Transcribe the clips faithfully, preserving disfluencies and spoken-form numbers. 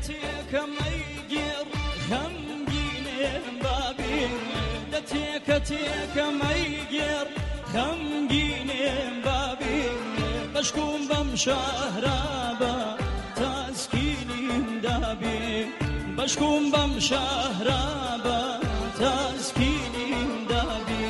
دەتێکە مەیگێڕ خەمگینێم بابێ دەتێکە تێکە مەیگێڕ خەمگینێم بابێ بەشکوم بەم شەهرابە تاسکینیم دابێ بەشکوم بەم شەهرابە تاسکینیم دابێ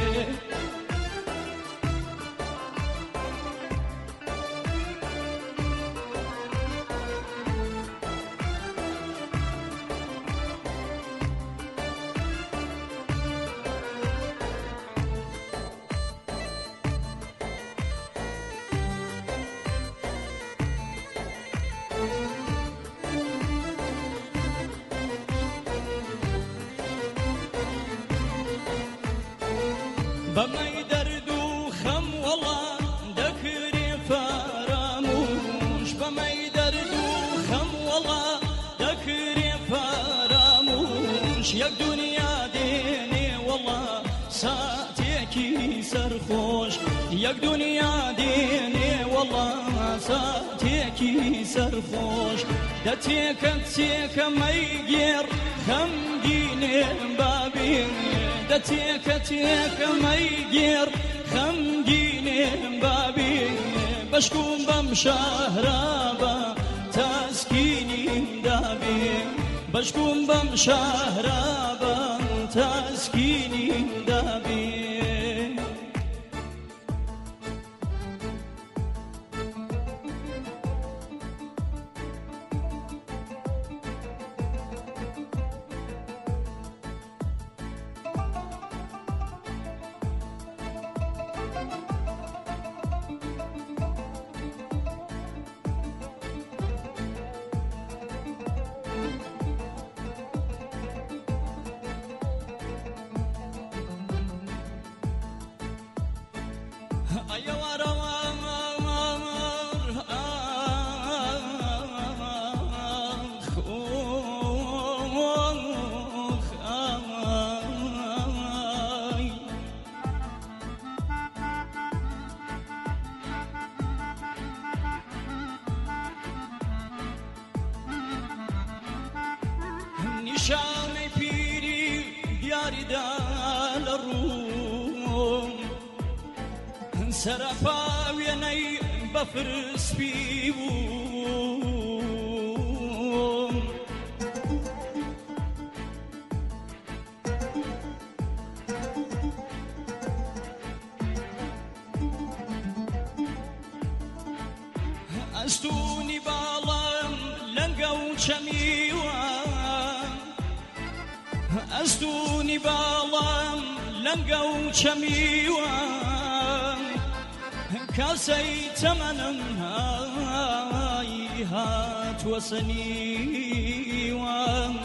بەمەی دەرد و خەم وەڵام دەکرێ فەراموش بەمەی دەرد و خەم وەڵام دەکرێ فەراموش یەک دونیا دێنێ وەڵام ساتێکی سەرخۆش یەک دونیا دێنێ وەڵام ساتێکی سەرخۆش دەتێکە تێکە مەیگێڕ خەمگینێم بابێ دەتێکە تێکە مەیگێڕ خەمگینێم بابێ بەشکوم بەم شەهرابە تاسکینیم دابێ بەشکوم بەم شەهرابە تاسکینیم دابێ نیشانەی پیری دیاریدا لە ڕووم سەرەپا وێنەی بەفرسپی بووم ئەستوونی باڵم لەنگە و چەمیوان ئەستوونی باڵم لەنگە و چەمیوان کاسەی تەمەنم های هاتووە سەنیوان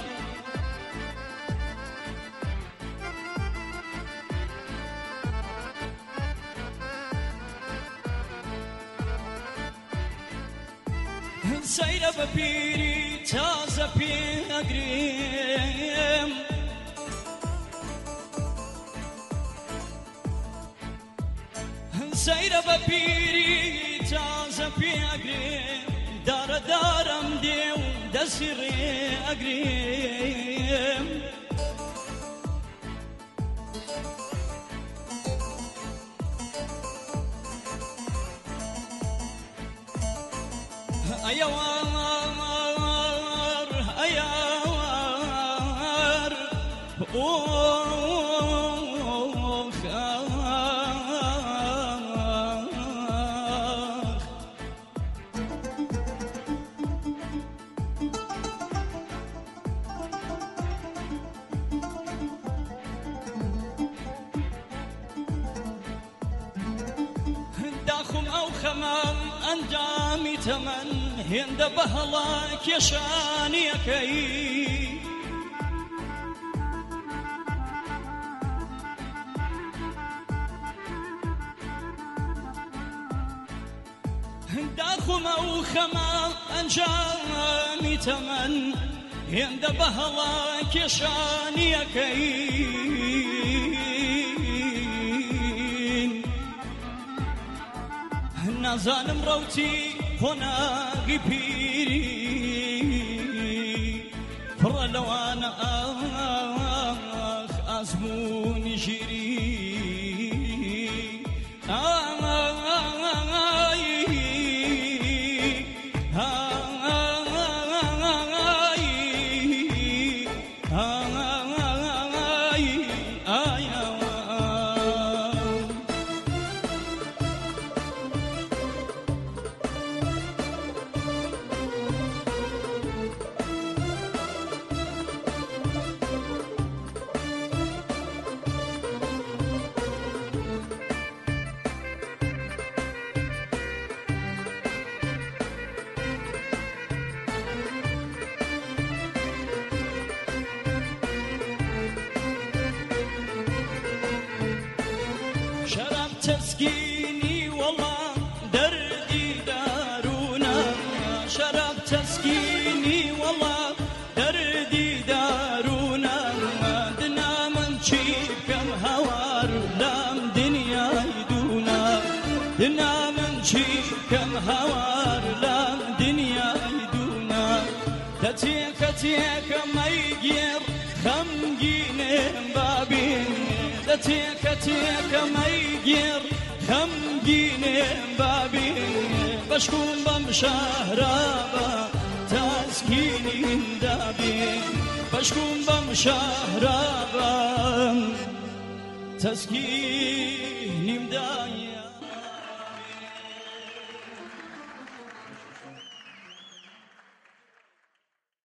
سەیرە بە پیری تازە پێگرێم سەیرە بە پیری تازە پێگرێم دارە دارم دێ و دەستی ڕێ ئەگرێم ئەیەوار ئەیەوار داخم ئەو خەمەم ئەنجامی تەمەن هێندە بەهەڵا کێشانیەکەی داخم ئەو خەمە ئەنجامی تەمەن هێندە بەهەڵا کێشانیەکەی نازانم ڕەوتی هۆناغی پیری ولو أنا آخ أزمون جري شراب تسكيني والله دردي دارونا شراب تسكيني والله دردي دارونا دنا من شيب كم هوار لام دنيا يدونا دنا من شيب كم هوار لام دنيا يدونا تتيك تيك ما يجير خمجين بابين تيك تيك ما يجير خمجين بابي بشكون بمشهرابا تسكيني دابي بشكون بمشهرابا تسكيني مدايا